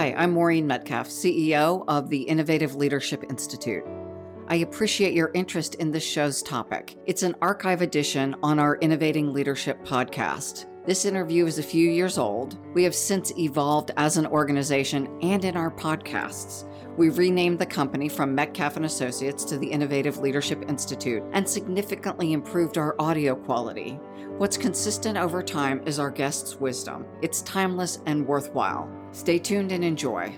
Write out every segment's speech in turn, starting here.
Hi, I'm Maureen Metcalf, CEO of the Innovative Leadership Institute. I appreciate your interest in this show's topic. It's an archive edition on our Innovating Leadership podcast. This interview is a few years old. We have since evolved as an organization and in our podcasts. We've renamed the company from Metcalf & Associates to the Innovative Leadership Institute and significantly improved our audio quality. What's consistent over time is our guests' wisdom. It's timeless and worthwhile. Stay tuned and enjoy.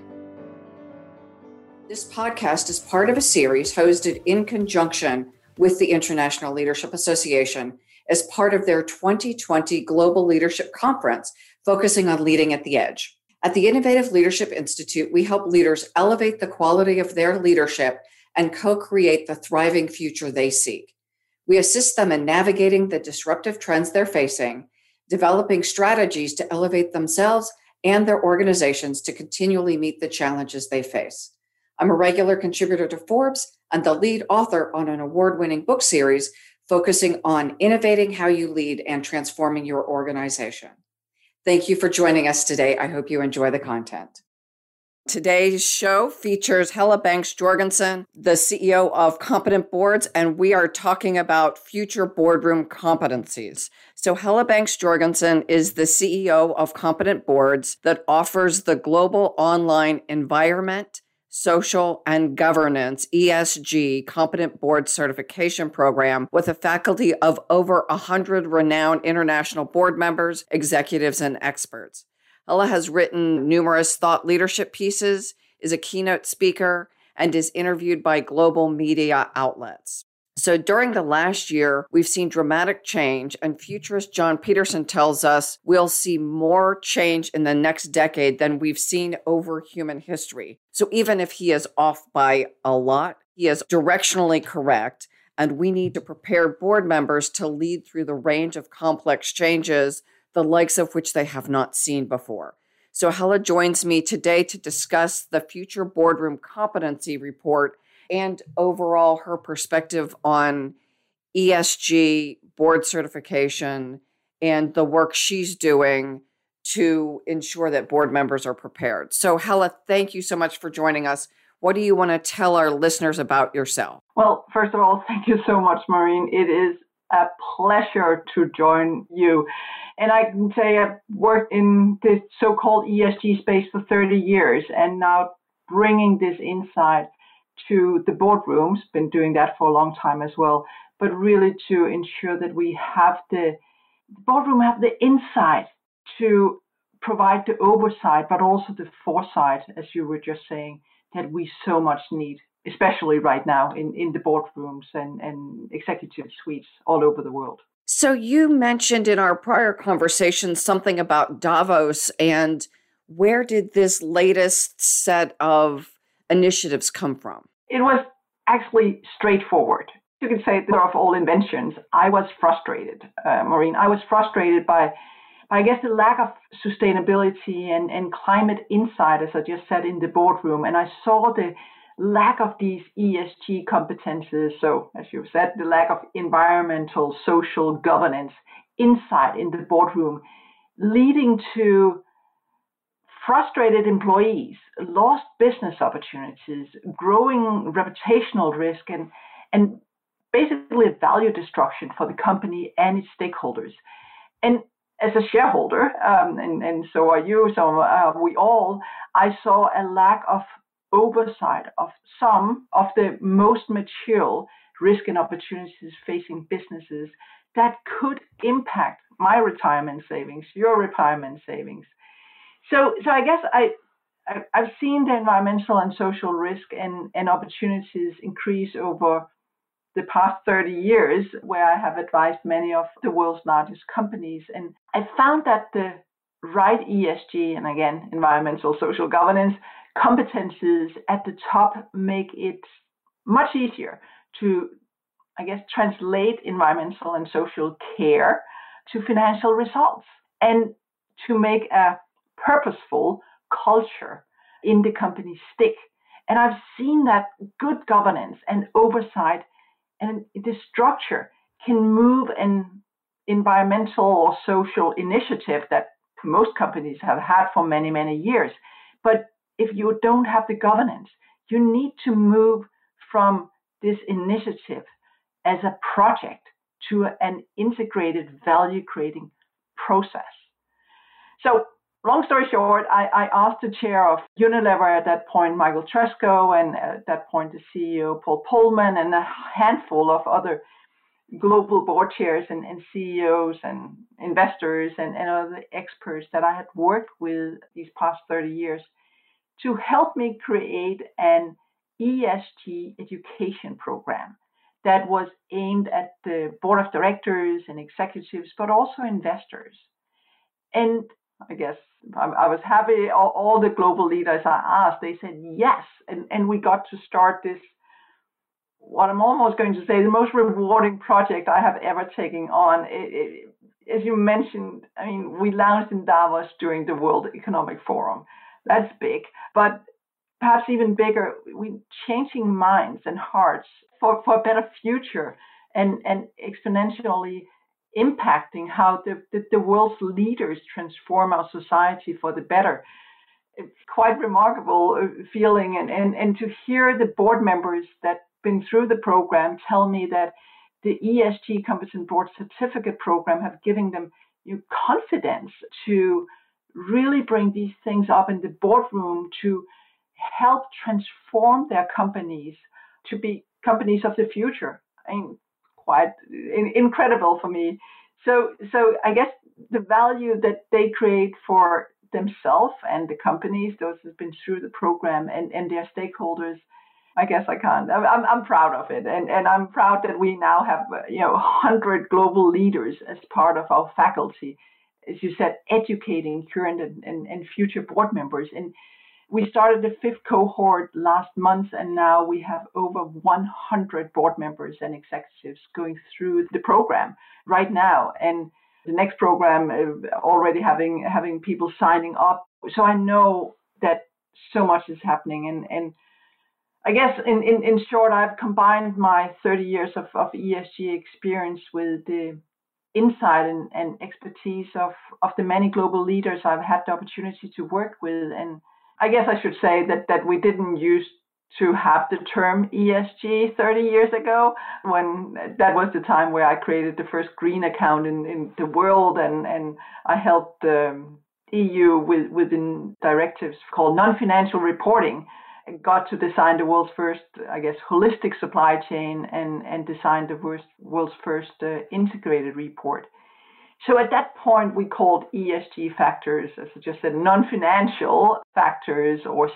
This podcast is part of a series hosted in conjunction with the International Leadership Association as part of their 2020 Global Leadership Conference, focusing on leading at the edge. At the Innovative Leadership Institute, we help leaders elevate the quality of their leadership and co-create the thriving future they seek. We assist them in navigating the disruptive trends they're facing, developing strategies to elevate themselves and their organizations to continually meet the challenges they face. I'm a regular contributor to Forbes and the lead author on an award-winning book series focusing on innovating how you lead and transforming your organization. Thank you for joining us today. I hope you enjoy the content. Today's show features Helle Banks Jorgensen, the CEO of Competent Boards, and we are talking about future boardroom competencies. So Helle Banks Jorgensen is the CEO of Competent Boards that offers the global online environment, social, and governance ESG Competent Board Certification Program with a faculty of over 100 renowned international board members, executives, and experts. Helle has written numerous thought leadership pieces, is a keynote speaker, and is interviewed by global media outlets. So during the last year, we've seen dramatic change, and futurist John Peterson tells us we'll see more change in the next decade than we've seen over human history. So even if he is off by a lot, he is directionally correct, and we need to prepare board members to lead through the range of complex changes, the likes of which they have not seen before. So Helle joins me today to discuss the Future Boardroom Competency Report and overall her perspective on ESG board certification and the work she's doing to ensure that board members are prepared. So Helle, thank you so much for joining us. What do you want to tell our listeners about yourself? Well, first of all, thank you so much, Maureen. It is a pleasure to join you. And I can say I've worked in this so-called ESG space for 30 years and now bringing this insight to the boardrooms, been doing that for a long time as well, but really to ensure that we have the boardroom have the insight to provide the oversight, but also the foresight, as you were just saying, that we so much need, especially right now in the boardrooms and executive suites all over the world. So you mentioned in our prior conversation something about Davos, and where did this latest set of initiatives come from? It was actually straightforward. You could say of all inventions, I was frustrated, Maureen. I was frustrated by, I guess, the lack of sustainability and climate insight, as I just said, in the boardroom. And I saw the lack of these ESG competences. So, as you said, the lack of environmental, social governance insight in the boardroom, leading to frustrated employees, lost business opportunities, growing reputational risk, and basically value destruction for the company and its stakeholders. And as a shareholder, and so are you, so we all, I saw a lack of oversight of some of the most mature risk and opportunities facing businesses that could impact my retirement savings, your retirement savings. So I guess I've seen the environmental and social risk and opportunities increase over the past 30 years, where I have advised many of the world's largest companies. And I found that the right ESG, and again, environmental, social governance, competencies at the top make it much easier to, I guess, translate environmental and social care to financial results and to make a purposeful culture in the company stick. And I've seen that good governance and oversight and the structure can move an environmental or social initiative that most companies have had for many, many years. But if you don't have the governance, you need to move from this initiative as a project to an integrated value creating process. So long story short, I asked the chair of Unilever at that point, Michael Tresco, and at that point the CEO, Paul Polman, and a handful of other global board chairs and CEOs and investors and other experts that I had worked with these past 30 years to help me create an ESG education program that was aimed at the board of directors and executives, but also investors. And I guess I was happy. All the global leaders I asked, they said yes. And we got to start this, what I'm almost going to say, the most rewarding project I have ever taken on. As you mentioned, I mean, we launched in Davos during the World Economic Forum. That's big. But perhaps even bigger, we're changing minds and hearts for a better future and exponentially impacting how the world's leaders transform our society for the better. It's quite remarkable feeling and to hear the board members that been through the program tell me that the ESG Competent Board Certificate program have given them confidence to really bring these things up in the boardroom to help transform their companies to be companies of the future. I mean, quite incredible for me. So I guess the value that they create for themselves and the companies, those who've been through the program and their stakeholders, I guess I can't. I'm proud of it, and I'm proud that we now have 100 global leaders as part of our faculty, as you said, educating current and future board members. And we started the 5th cohort last month, and now we have over 100 board members and executives going through the program right now. And the next program already having people signing up. So I know that so much is happening. And I guess in short, I've combined my 30 years of ESG experience with the insight and expertise of the many global leaders I've had the opportunity to work with. And I guess I should say that we didn't used to have the term ESG 30 years ago, when that was the time where I created the first green account in the world, and I helped the EU within directives called non-financial reporting, and got to design the world's first, I guess, holistic supply chain and design the world's first integrated report. So at that point, we called ESG factors, as I just said, non-financial factors, or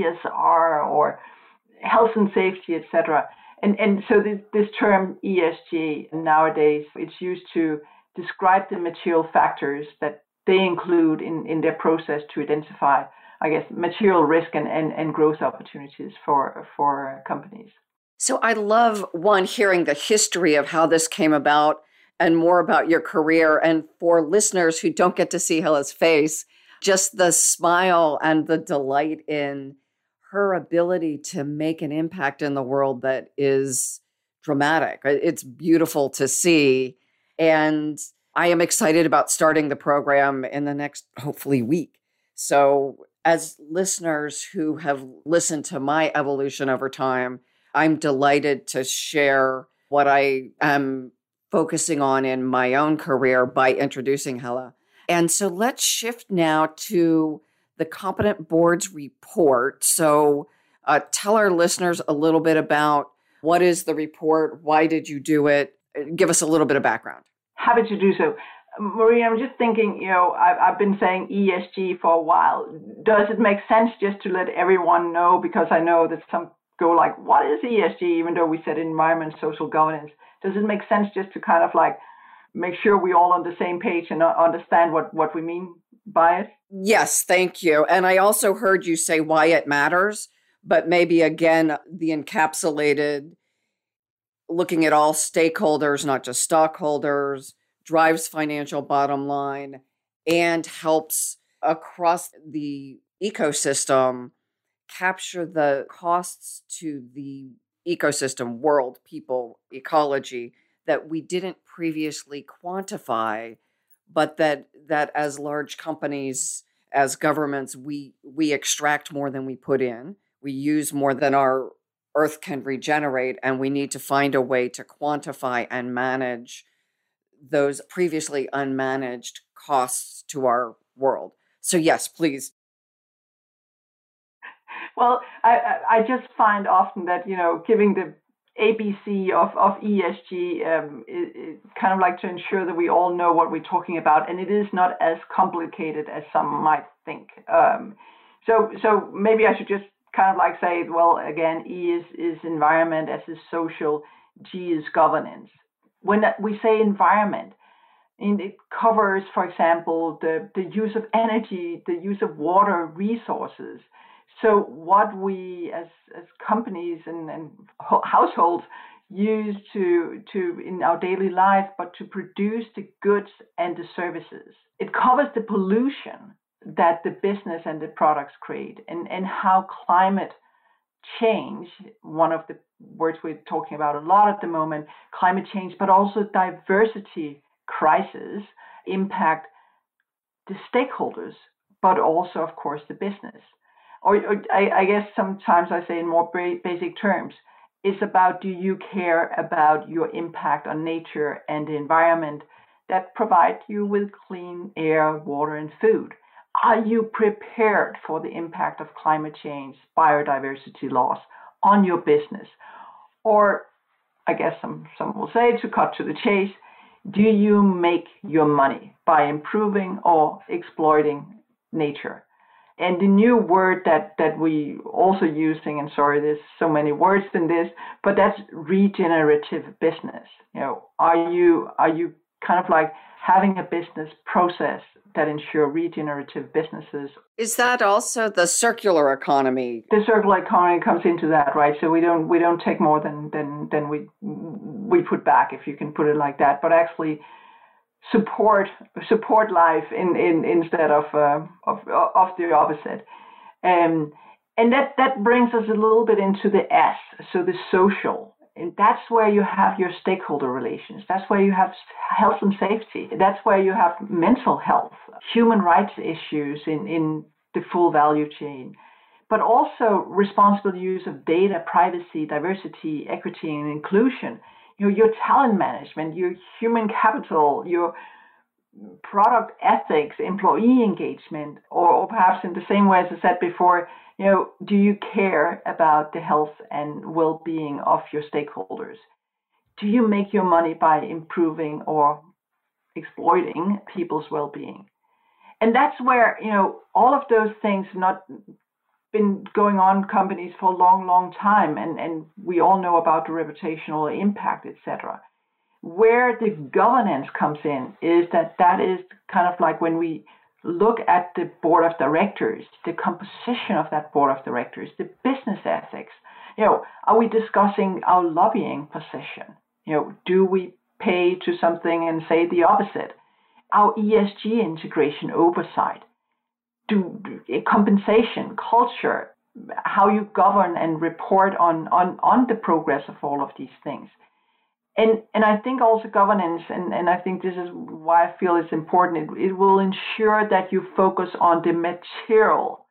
CSR, or health and safety, etc. And so this term ESG nowadays, it's used to describe the material factors that they include in their process to identify, I guess, material risk and growth opportunities for companies. So I love, one, hearing the history of how this came about and more about your career. And for listeners who don't get to see Hille's face, just the smile and the delight in her ability to make an impact in the world that is dramatic. It's beautiful to see. And I am excited about starting the program in the next, hopefully, week. So as listeners who have listened to my evolution over time, I'm delighted to share what I am focusing on in my own career by introducing Hille. And so let's shift now to the Competent Boards Report. So tell our listeners a little bit about what is the report, why did you do it? Give us a little bit of background. Happy to do so. Marie, I'm just thinking, I've been saying ESG for a while. Does it make sense just to let everyone know? Because I know that some go like, what is ESG, even though we said environment, social governance? Does it make sense just to kind of like make sure we're all on the same page and understand what we mean by it? Yes, thank you. And I also heard you say why it matters, but maybe again, the encapsulated looking at all stakeholders, not just stockholders, drives financial bottom line, and helps across the ecosystem capture the costs to the ecosystem, world, people, ecology, that we didn't previously quantify, but that as large companies as governments, we extract more than we put in. We use more than our Earth can regenerate, and we need to find a way to quantify and manage those previously unmanaged costs to our world. So yes, please. Well, I just find often that, giving the ABC of ESG, it kind of like to ensure that we all know what we're talking about, and it is not as complicated as some might think. So maybe I should just kind of like say, well, again, E is environment, S is social, G is governance. When we say environment, and it covers, for example, the use of energy, the use of water resources. So what we as companies and households use to in our daily life, but to produce the goods and the services. It covers the pollution that the business and the products create, and how climate change, one of the words we're talking about a lot at the moment, climate change, but also diversity crisis impact the stakeholders, but also, of course, the business. Or I guess sometimes I say in more basic terms, it's about, do you care about your impact on nature and the environment that provide you with clean air, water, and food? Are you prepared for the impact of climate change, biodiversity loss on your business? Or I guess some will say, to cut to the chase, do you make your money by improving or exploiting nature? And the new word that we also using, and sorry, there's so many words in this, but that's regenerative business. Are you kind of like having a business process that ensure regenerative businesses? Is that also the circular economy? The circular economy comes into that, right? So we don't take more than we put back, if you can put it like that, but actually support life instead of the opposite. And that brings us a little bit into the S, so the social. And that's where you have your stakeholder relations. That's where you have health and safety. That's where you have mental health, human rights issues in the full value chain, but also responsible use of data, privacy, diversity, equity, and inclusion. Your talent management, your human capital, your product ethics, employee engagement, or perhaps in the same way as I said before, do you care about the health and well-being of your stakeholders? Do you make your money by improving or exploiting people's well-being? And that's where, all of those things not been going on companies for a long, long time, and we all know about the reputational impact, etc. Where the governance comes in is that is kind of like when we look at the board of directors, the composition of that board of directors, the business ethics. Are we discussing our lobbying position? Do we pay to something and say the opposite? Our ESG integration oversight, compensation, culture, how you govern and report on the progress of all of these things. And I think also governance, and I think this is why I feel it's important, it will ensure that you focus on the material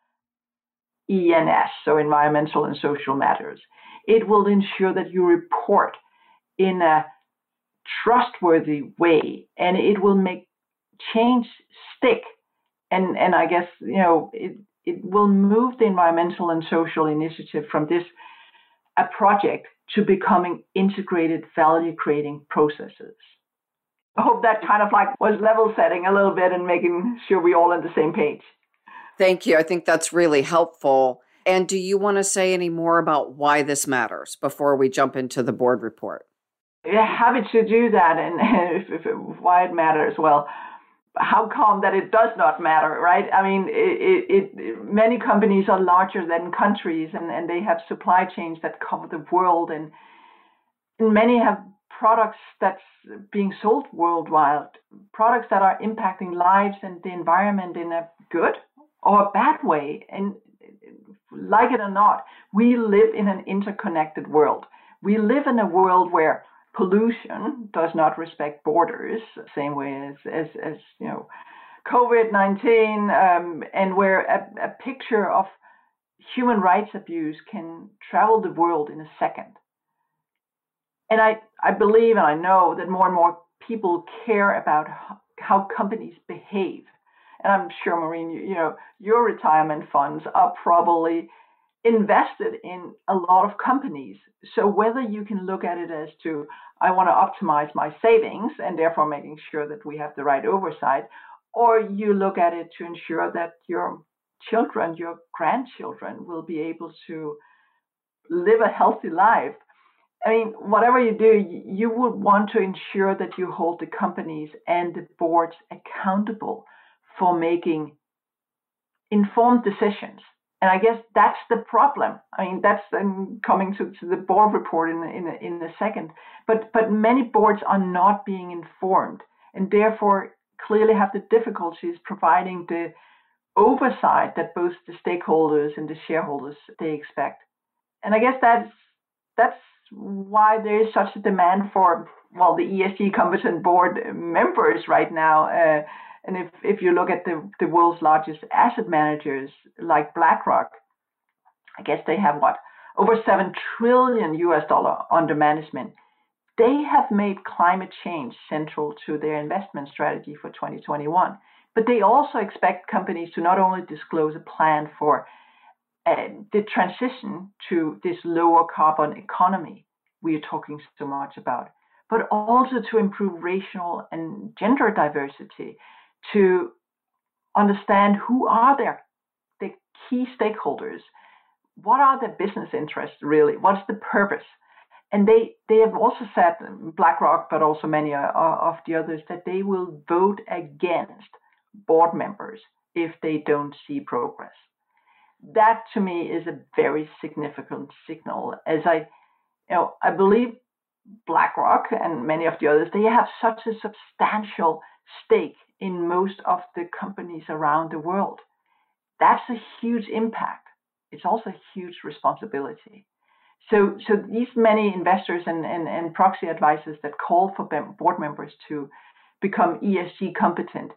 ENS, so environmental and social matters. It will ensure that you report in a trustworthy way, and it will make change stick. And I guess, it will move the environmental and social initiative from this a project to becoming integrated value-creating processes. I hope that kind of like was level setting a little bit and making sure we're all on the same page. Thank you. I think that's really helpful. And do you want to say any more about why this matters before we jump into the board report? Yeah, happy to do that. And why it matters, well, how come that it does not matter, right? I mean, many companies are larger than countries, and they have supply chains that cover the world, and many have products that's being sold worldwide, products that are impacting lives and the environment in a good or a bad way. And like it or not, we live in an interconnected world. We live in a world where pollution does not respect borders, same way as COVID-19, and where a picture of human rights abuse can travel the world in a second. And I believe and I know that more and more people care about how companies behave. And I'm sure, Maureen, your retirement funds are probably invested in a lot of companies. So whether you can look at it as to, I want to optimize my savings and therefore making sure that we have the right oversight, or you look at it to ensure that your children, your grandchildren will be able to live a healthy life. I mean, whatever you do, you would want to ensure that you hold the companies and the boards accountable for making informed decisions. And I guess that's the problem. I mean, that's coming to the board report in a second. But many boards are not being informed, and therefore clearly have the difficulties providing the oversight that both the stakeholders and the shareholders they expect. And I guess that's why there is such a demand for, well, the ESG competent board members right now. And if you look at the world's largest asset managers like BlackRock, I guess they have over $7 trillion under management. They have made climate change central to their investment strategy for 2021. But they also expect companies to not only disclose a plan for the transition to this lower carbon economy we are talking so much about, but also to improve racial and gender diversity, to understand who are the key stakeholders, what are their business interests really, what's the purpose. And they have also said, BlackRock, but also many of the others, that they will vote against board members if they don't see progress. That to me is a very significant signal, as I believe BlackRock and many of the others, they have such a substantial stake in most of the companies around the world. That's a huge impact. It's also a huge responsibility. So these many investors and proxy advisors that call for board members to become ESG competent,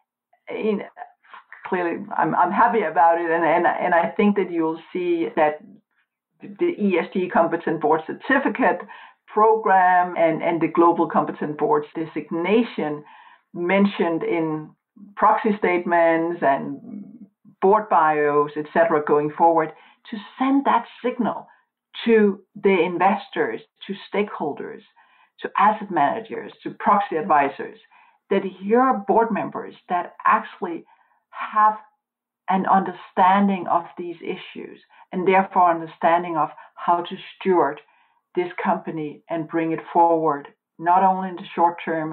clearly I'm happy about it, and I think that you'll see that the ESG competent board certificate program and the global competent boards designation mentioned in proxy statements and board bios, etc., going forward, to send that signal to the investors, to stakeholders, to asset managers, to proxy advisors, that here are board members that actually have an understanding of these issues and therefore understanding of how to steward this company and bring it forward, not only in the short term,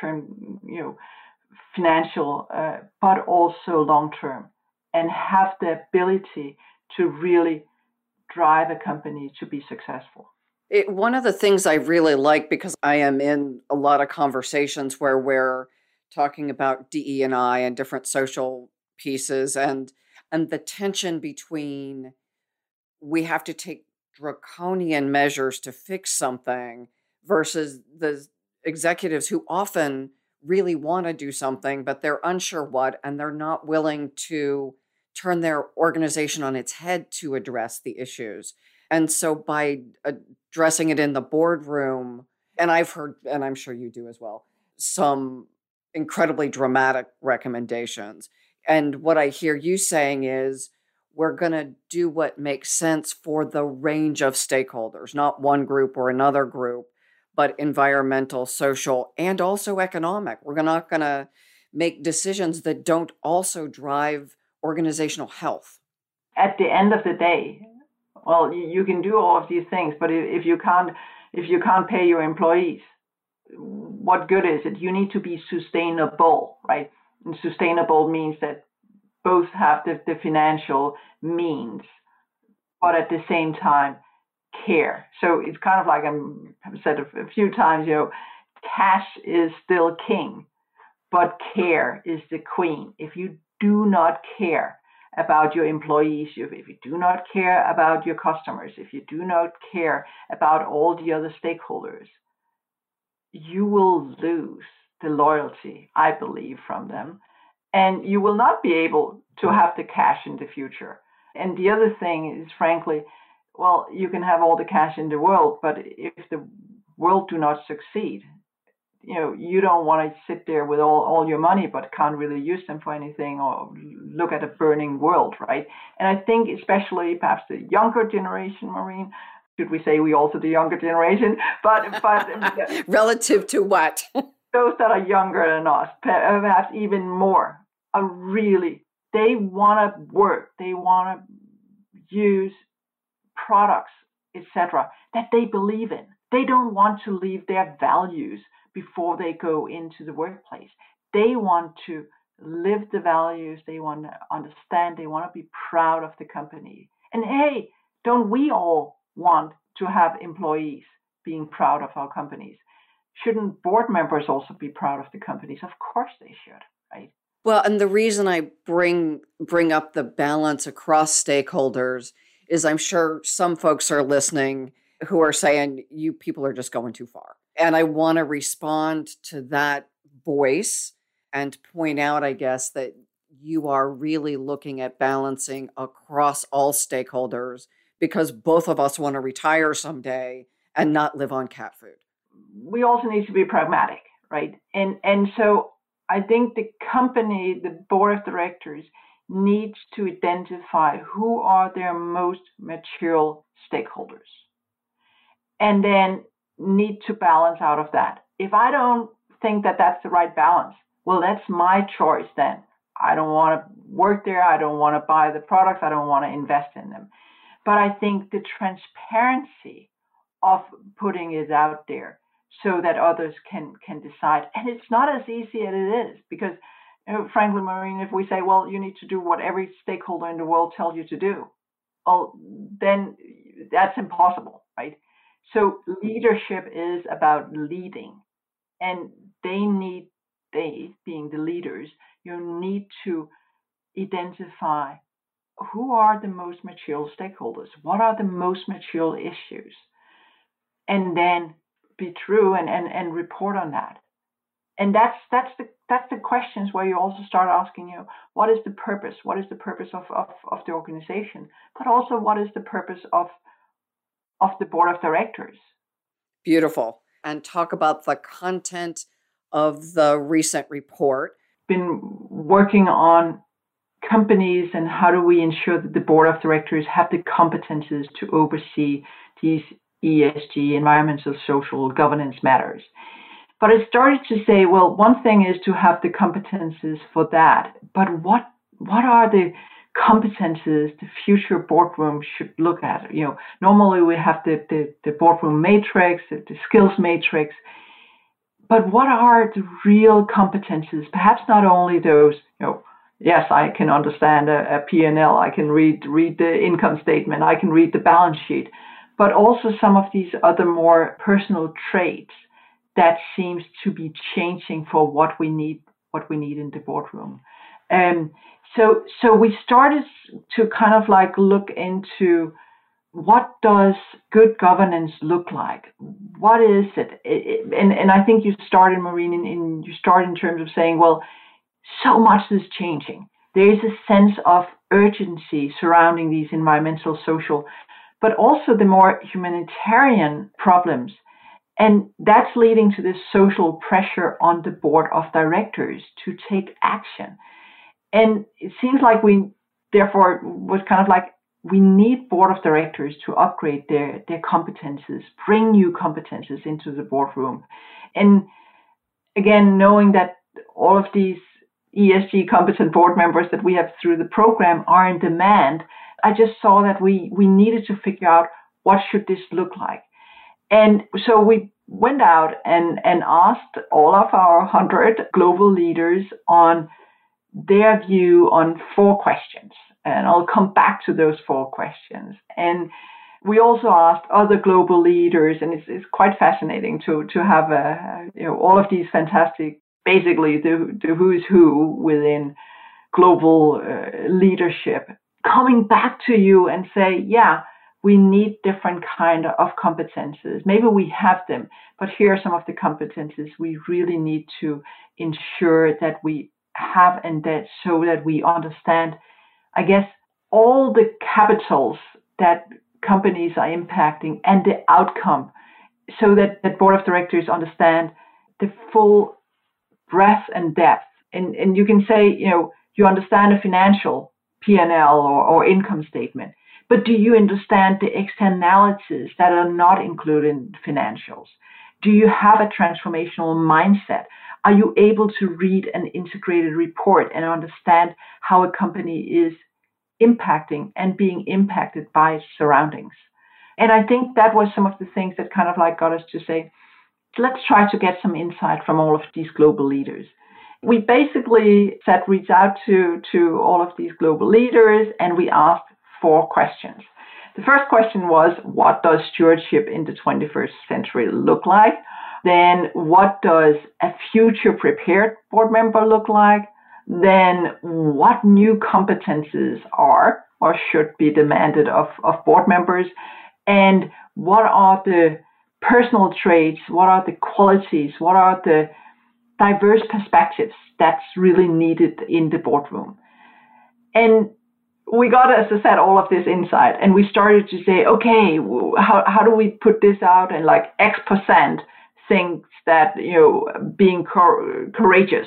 financial, but also long term, and have the ability to really drive a company to be successful. One of the things I really like, because I am in a lot of conversations where we're talking about DE&I and different social pieces, and the tension between we have to take draconian measures to fix something versus the executives who often really want to do something, but they're unsure what, and they're not willing to turn their organization on its head to address the issues. And so by addressing it in the boardroom, and I've heard, and I'm sure you do as well, some incredibly dramatic recommendations. And what I hear you saying is, we're going to do what makes sense for the range of stakeholders, not one group or another group, but environmental, social, and also economic. We're not going to make decisions that don't also drive organizational health. At the end of the day, well, you can do all of these things, but if you can't pay your employees, what good is it? You need to be sustainable, right? And sustainable means that both have the financial means, but at the same time care. So it's kind of like I've said a few times, cash is still king, but care is the queen. If you do not care about your employees, if you do not care about your customers, if you do not care about all the other stakeholders, you will lose the loyalty, I believe, from them. and you will not be able to have the cash in the future. And the other thing is, frankly, well, you can have all the cash in the world, but if the world do not succeed, you don't want to sit there with all your money but can't really use them for anything, or look at a burning world, right? And I think especially perhaps the younger generation, Maureen, should we say we also the younger generation, but relative to what? Those that are younger than us, perhaps even more, are really, they want to work, they want to use products, etc., that they believe in. They don't want to leave their values before they go into the workplace. They want to live the values, they want to understand, they want to be proud of the company. And hey, don't we all want to have employees being proud of our companies? Shouldn't board members also be proud of the companies? Of course they should, right? Well, and the reason I bring up the balance across stakeholders is I'm sure some folks are listening who are saying, you people are just going too far. And I want to respond to that voice and point out, I guess, that you are really looking at balancing across all stakeholders, because both of us want to retire someday and not live on cat food. We also need to be pragmatic, right? And so I think the company, the board of directors, needs to identify who are their most mature stakeholders, and then need to balance out of that. If I don't think that that's the right balance, well, that's my choice then. I don't want to work there. I don't want to buy the products. I don't want to invest in them. But I think the transparency of putting it out there so that others can decide. And it's not as easy as it is, because frankly, Maureen, if we say, well, you need to do what every stakeholder in the world tells you to do, well, then that's impossible, right? So leadership is about leading, and they being the leaders, you need to identify who are the most mature stakeholders, what are the most mature issues, and then be true and report on that. And that's the questions where you also start asking, what is the purpose? What is the purpose of the organization? But also, what is the purpose of the board of directors? Beautiful. And talk about the content of the recent report. Been working on companies and how do we ensure that the board of directors have the competences to oversee these ESG, environmental, social, governance matters. But I started to say, well, one thing is to have the competences for that, but what are the competences the future boardroom should look at? Normally we have the boardroom matrix, the skills matrix, but what are the real competences? Perhaps not only those, yes, I can understand a P&L, I can read the income statement, I can read the balance sheet, but also some of these other more personal traits that seems to be changing for what we need in the boardroom. So we started to kind of like look into what does good governance look like? What is it? And I think you started, Maureen, you start in terms of saying, well, so much is changing. There is a sense of urgency surrounding these environmental, social, but also the more humanitarian problems. And that's leading to this social pressure on the board of directors to take action. And it seems like we, therefore, was kind of like, we need board of directors to upgrade their competences, bring new competences into the boardroom. And again, knowing that all of these ESG competent board members that we have through the program are in demand, I just saw that we needed to figure out what should this look like. And so we went out and asked all of our 100 global leaders on their view on 4 questions. And I'll come back to those 4 questions. And we also asked other global leaders, and it's quite fascinating to have all of these fantastic, basically the who's who within global leadership, coming back to you and say, yeah, we need different kind of competences. Maybe we have them, but here are some of the competences we really need to ensure that we have and that so that we understand, I guess, all the capitals that companies are impacting and the outcome, so that the board of directors understand the full breadth and depth. And you can say, you understand a financial P&L or income statement, but do you understand the externalities that are not included in financials? Do you have a transformational mindset? Are you able to read an integrated report and understand how a company is impacting and being impacted by its surroundings? And I think that was some of the things that kind of like got us to say, let's try to get some insight from all of these global leaders. We basically reached out to all of these global leaders, and we asked 4 questions. The first question was, what does stewardship in the 21st century look like? Then, what does a future prepared board member look like? Then, what new competencies are or should be demanded of board members? And what are the personal traits? What are the qualities? What are the diverse perspectives that's really needed in the boardroom? And we got, as I said, all of this insight, and we started to say, okay, how do we put this out? And like X% thinks that, being courageous.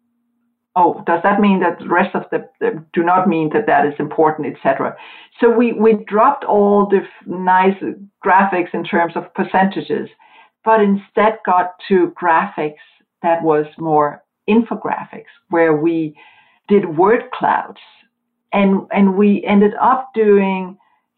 Oh, does that mean that the rest of the do not mean that is important, etc.? So we dropped all the nice graphics in terms of percentages, but instead got to graphics that was more infographics, where we did word clouds, and we ended up doing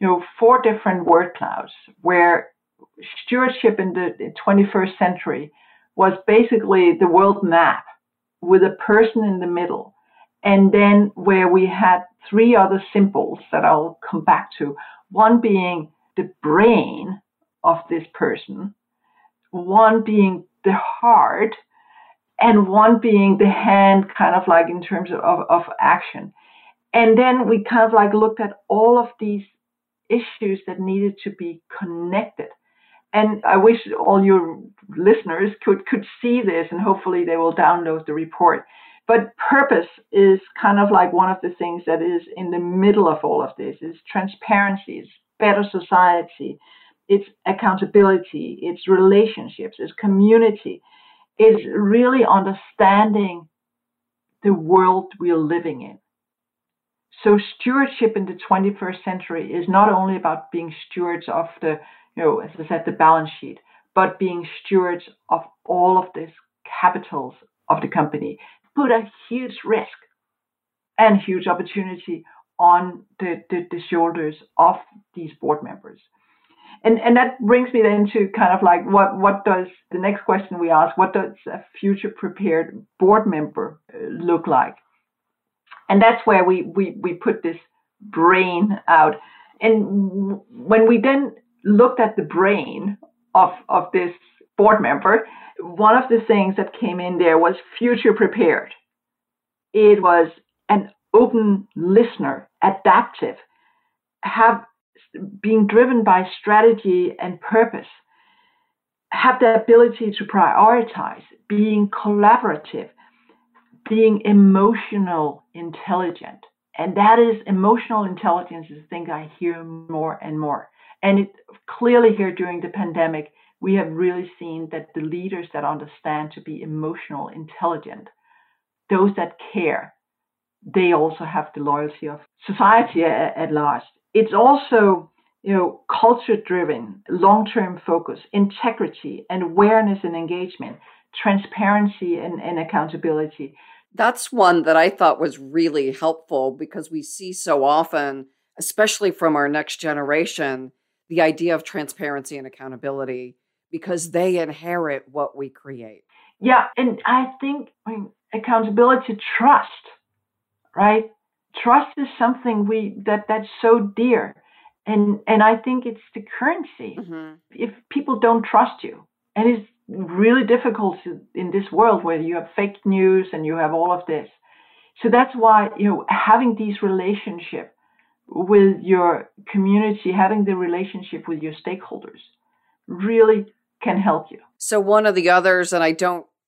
4 different word clouds, where stewardship in the 21st century was basically the world map with a person in the middle, and then where we had 3 other symbols that I'll come back to, one being the brain of this person, one being the heart, and one being the hand, kind of like in terms of action. And then we kind of like looked at all of these issues that needed to be connected. And I wish all your listeners could see this, and hopefully they will download the report. But purpose is kind of like one of the things that is in the middle of all of this. Is transparency, it's better society, it's accountability, it's relationships, it's community. It's really understanding the world we are living in. So stewardship in the 21st century is not only about being stewards of the, as I said, the balance sheet, but being stewards of all of these capitals of the company. Put a huge risk and huge opportunity on the shoulders of these board members. And that brings me then to kind of like what does the next question we ask, what does a future prepared board member look like? And that's where we put this brain out. And when we then looked at the brain of this board member, one of the things that came in there was future prepared. It was an open listener, adaptive, being driven by strategy and purpose, have the ability to prioritize, being collaborative, being emotional intelligent. And that is emotional intelligence is a thing I hear more and more. And it clearly here during the pandemic, we have really seen that the leaders that understand to be emotional intelligent, those that care, they also have the loyalty of society at large. It's also, culture-driven, long-term focus, integrity, and awareness and engagement, transparency and accountability. That's one that I thought was really helpful because we see so often, especially from our next generation, the idea of transparency and accountability because they inherit what we create. Yeah, and I think accountability, trust, right? Trust is something that's so dear. And I think it's the currency. Mm-hmm. If people don't trust you, and it's really difficult in this world where you have fake news and you have all of this. So that's why, having these relationships with your community, having the relationship with your stakeholders really can help you. So one of the others, and I don't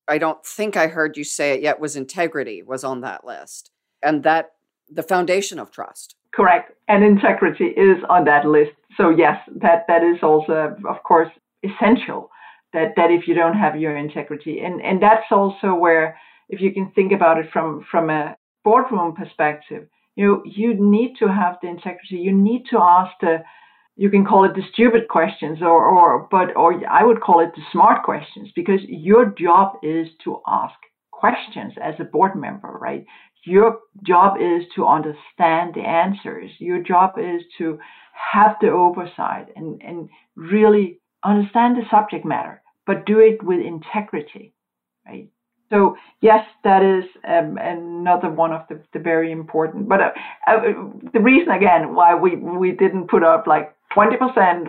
I don't think I heard you say it yet, was integrity was on that list. And that the foundation of trust. Correct. And integrity is on that list. So yes, that is also, of course, essential that if you don't have your integrity. And that's also where, if you can think about it from a boardroom perspective, you need to have the integrity. You need to ask you can call it the stupid questions or I would call it the smart questions, because your job is to ask questions as a board member, right? Your job is to understand the answers. Your job is to have the oversight and really understand the subject matter, but do it with integrity, right? So yes, that is another one of the very important. But the reason again why we didn't put up like 20%, 40%,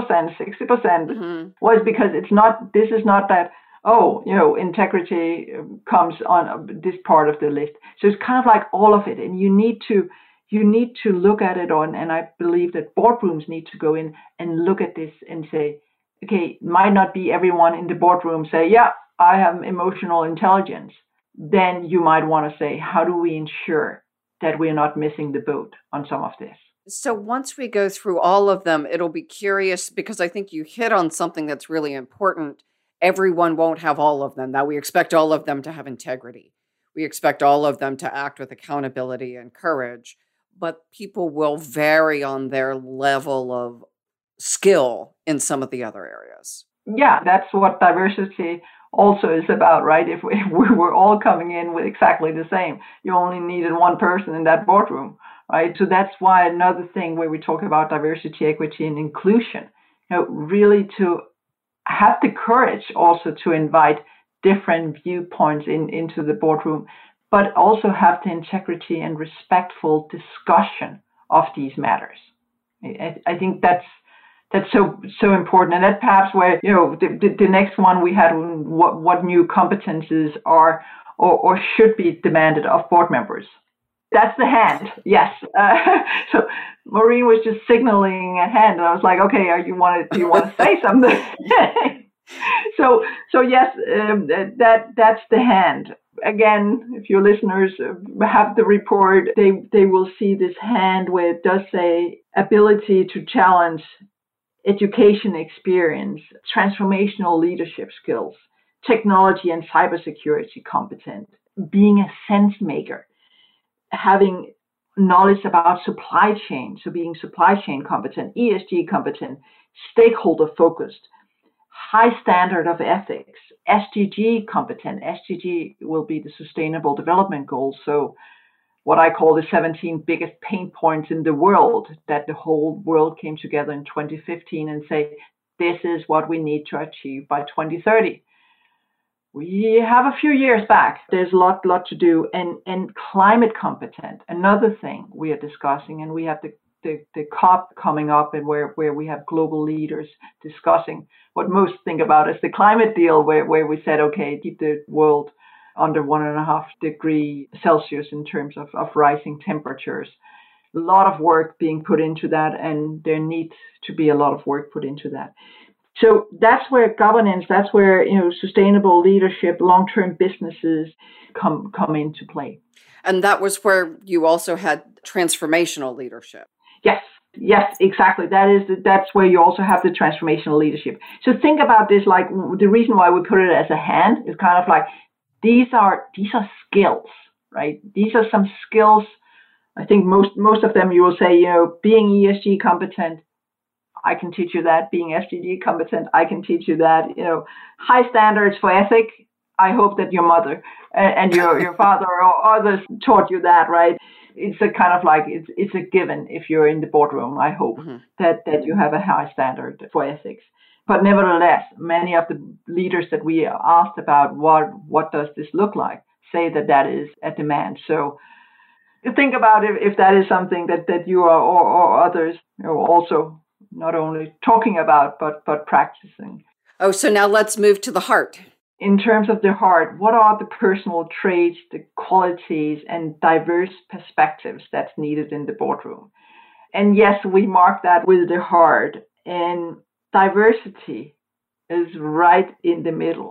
60% was because this is not that, integrity comes on this part of the list. So it's kind of like all of it. And you need to look at it and I believe that boardrooms need to go in and look at this and say, okay, it might not be everyone in the boardroom say, yeah, I have emotional intelligence. Then you might want to say, how do we ensure that we're not missing the boat on some of this? So once we go through all of them, it'll be curious because I think you hit on something that's really important. Everyone won't have all of them. Now, we expect all of them to have integrity. We expect all of them to act with accountability and courage, but people will vary on their level of skill in some of the other areas. Yeah, that's what diversity also is about, right? If we were all coming in with exactly the same, you only needed one person in that boardroom, right? So that's why another thing where we talk about diversity, equity, and inclusion, really to have the courage also to invite different viewpoints into the boardroom, but also have the integrity and respectful discussion of these matters. I think that's so important, and that perhaps where the next one we had, what new competences are or should be demanded of board members. That's the hand, yes. So Maureen was just signaling a hand, and I was like, okay, do you want to say something? So yes, that's the hand. Again, if your listeners have the report, they will see this hand where it does say ability to challenge, education experience, transformational leadership skills, technology and cybersecurity competent, being a sense maker, having knowledge about supply chain, so being supply chain competent, ESG competent, stakeholder focused, high standard of ethics, SDG competent. SDG will be the Sustainable Development Goals, so what I call the 17 biggest pain points in the world, that the whole world came together in 2015 and say, this is what we need to achieve by 2030. We have a few years back. There's a lot to do. And climate competent, another thing we are discussing, and we have the COP coming up, and where we have global leaders discussing what most think about as the climate deal, where we said, okay, keep the world under 1.5 degrees Celsius in terms of rising temperatures. A lot of work being put into that, and there needs to be a lot of work put into that. So that's where governance, that's where sustainable leadership, long-term businesses come into play. And that was where you also had transformational leadership. Yes, exactly. That's where you also have the transformational leadership. So think about this, like the reason why we put it as a hand is kind of like, these are skills, right? These are some skills. I think most of them you will say, being ESG competent, I can teach you that. Being SDG competent, I can teach you that. High standards for ethic. I hope that your mother and your father or others taught you that, right? It's a kind of like it's a given if you're in the boardroom. I hope that you have a high standard for ethics. But nevertheless, many of the leaders that we asked about what does this look like say that is a demand. So think about if that is something that you are or others also not only talking about but practicing. Oh, so now let's move to the heart. In terms of the heart, what are the personal traits, the qualities, and diverse perspectives that's needed in the boardroom? And yes, we mark that with the heart. And diversity is right in the middle.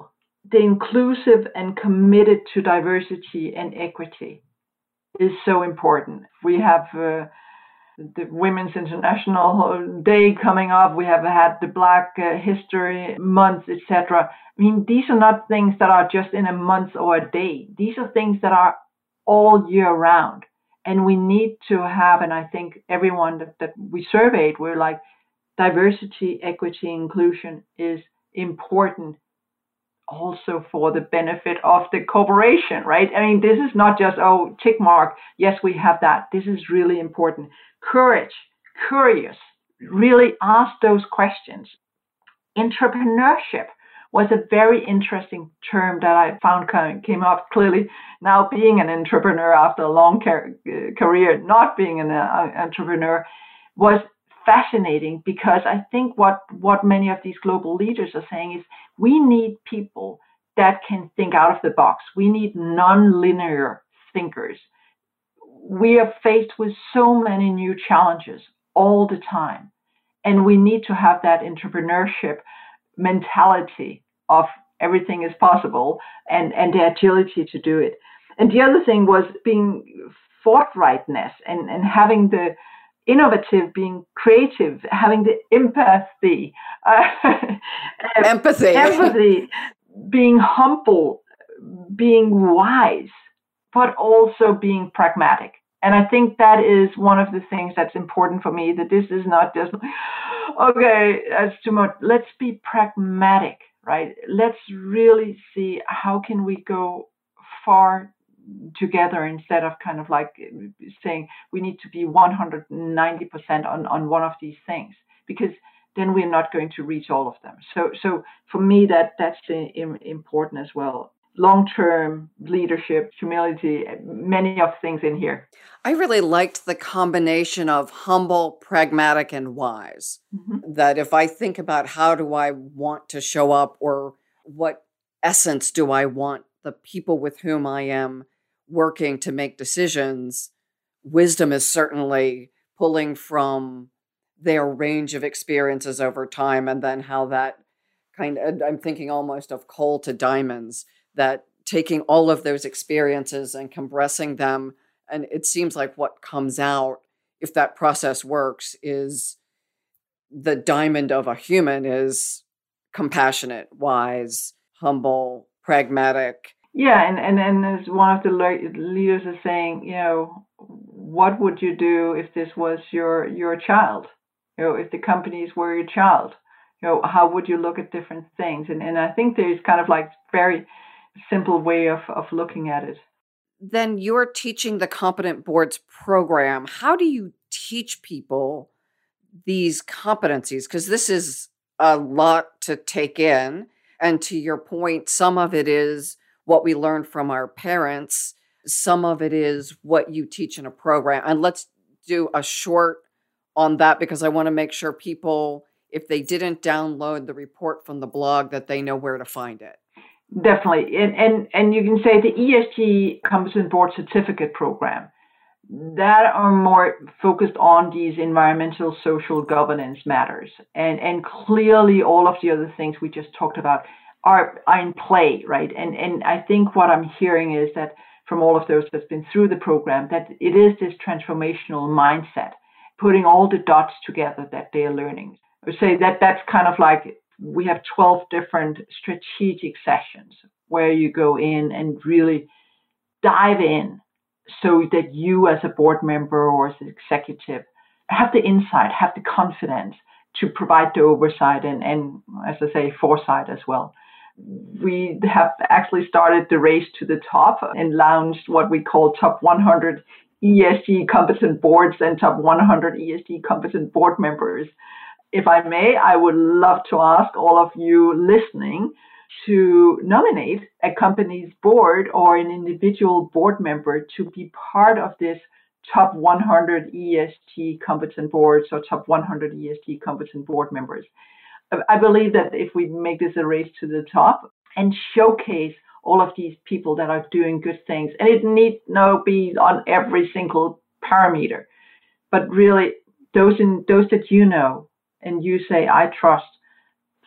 the inclusive and committed to diversity and equity is so important. We have the Women's International Day coming up. We have had the Black History Month, etc. I mean, these are not things that are just in a month or a day. These are things that are all year round. And we need to have, and I think everyone that we surveyed, we're like, diversity, equity, inclusion is important also for the benefit of the corporation, right? I mean, this is not just, oh, tick mark. Yes, we have that. This is really important. Courage, curious, really ask those questions. Entrepreneurship was a very interesting term that I found came up clearly. Now, being an entrepreneur after a long career, not being an entrepreneur, was fascinating, because I think what many of these global leaders are saying is we need people that can think out of the box. We need non-linear thinkers. We are faced with so many new challenges all the time, and we need to have that entrepreneurship mentality of everything is possible and the agility to do it. And the other thing was being forthrightness and having the innovative, being creative, having the empathy, being humble, being wise, but also being pragmatic. And I think that is one of the things that's important for me, that this is not just, okay, that's too much. Let's be pragmatic, right? Let's really see how can we go far together, instead of kind of like saying we need to be 190% on one of these things, because then we're not going to reach all of them. So for me, that's important as well. Long-term leadership, humility, many of things in here. I really liked the combination of humble, pragmatic, and wise. Mm-hmm. That if I think about how do I want to show up, or what essence do I want the people with whom I am working to make decisions, wisdom is certainly pulling from their range of experiences over time, and then how that I'm thinking almost of coal to diamonds, that taking all of those experiences and compressing them, and it seems like what comes out, if that process works, is the diamond of a human is compassionate, wise, humble, pragmatic. Yeah, and as one of the leaders is saying, what would you do if this was your child? If the companies were your child, how would you look at different things? And I think there's kind of like very simple way of looking at it. Then you're teaching the Competent Boards program. How do you teach people these competencies? Because this is a lot to take in. And to your point, some of it is what we learned from our parents. Some of it is what you teach in a program. And let's do a short on that, because I want to make sure people, if they didn't download the report from the blog, that they know where to find it. Definitely. And you can say the ESG Competent Board Certificate Program, that are more focused on these environmental, social, governance matters. And clearly all of the other things we just talked about are in play, right? And I think what I'm hearing is that from all of those that's been through the program, that it is this transformational mindset, putting all the dots together that they're learning. I would say that's kind of like, we have 12 different strategic sessions where you go in and really dive in, so that you as a board member or as an executive have the insight, have the confidence to provide the oversight and as I say, foresight as well. We have actually started the race to the top and launched what we call Top 100 ESG Competent Boards and Top 100 ESG Competent Board Members. If I may, I would love to ask all of you listening to nominate a company's board or an individual board member to be part of this Top 100 ESG Competent Boards or Top 100 ESG Competent Board Members. I believe that if we make this a race to the top and showcase all of these people that are doing good things, and it need not be on every single parameter, but really those that and you say, I trust,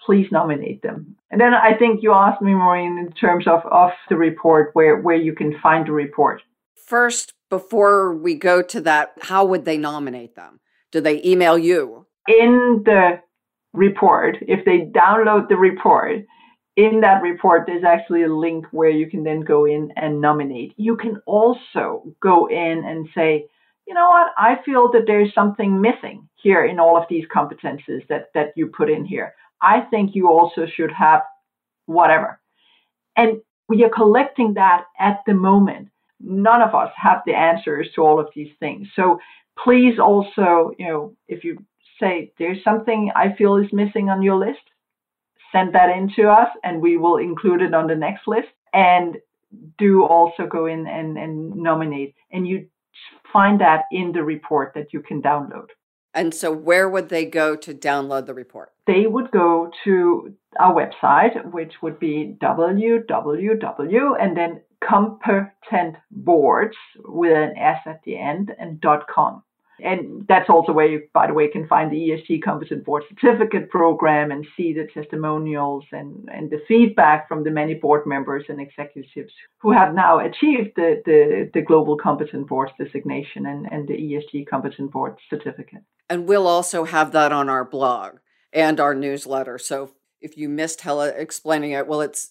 please nominate them. And then I think you asked me, Maureen, in terms of the report, where you can find the report. First, before we go to that, how would they nominate them? Do they email you? In the report, if they download the report, in that report, there's actually a link where you can then go in and nominate. You can also go in and say, you know what, I feel that there's something missing here in all of these competencies that you put in here. I think you also should have whatever. And we are collecting that at the moment. None of us have the answers to all of these things. So please also, if you say there's something I feel is missing on your list, send that in to us and we will include it on the next list. And do also go in and nominate. And you find that in the report that you can download. And so where would they go to download the report? They would go to our website, which would be www, and then competentboards with an S at the end and .com. And that's also where you, by the way, can find the ESG Competent Board Certificate Program and see the testimonials and the feedback from the many board members and executives who have now achieved the Global Competent Board designation and the ESG Competent Board Certificate. And we'll also have that on our blog and our newsletter. So if you missed Helle explaining it, well, it's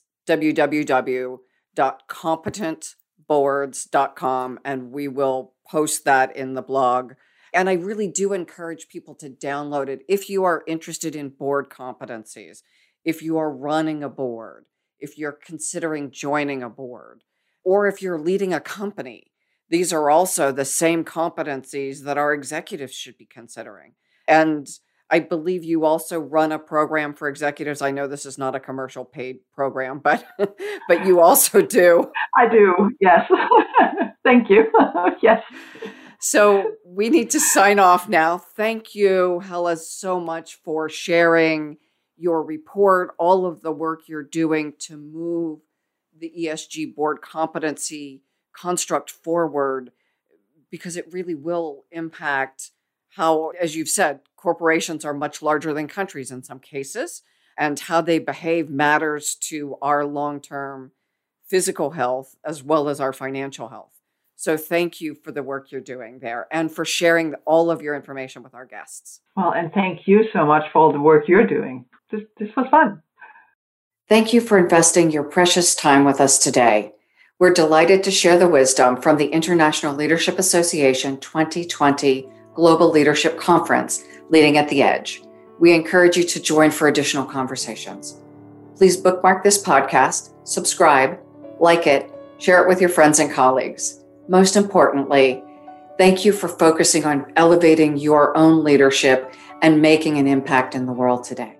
www.competentboards.com, and we will post that in the blog. And I really do encourage people to download it if you are interested in board competencies, if you are running a board, if you're considering joining a board, or if you're leading a company. These are also the same competencies that our executives should be considering. And I believe you also run a program for executives. I know this is not a commercial paid program, but you also do. I do, yes. Thank you. Yes. So we need to sign off now. Thank you, Helle, so much for sharing your report, all of the work you're doing to move the ESG board competency construct forward, because it really will impact how, as you've said, corporations are much larger than countries in some cases, and how they behave matters to our long-term physical health as well as our financial health. So thank you for the work you're doing there and for sharing all of your information with our guests. Well, and thank you so much for all the work you're doing. This was fun. Thank you for investing your precious time with us today. We're delighted to share the wisdom from the International Leadership Association 2020 Global Leadership Conference, Leading at the Edge. We encourage you to join for additional conversations. Please bookmark this podcast, subscribe, like it, share it with your friends and colleagues. Most importantly, thank you for focusing on elevating your own leadership and making an impact in the world today.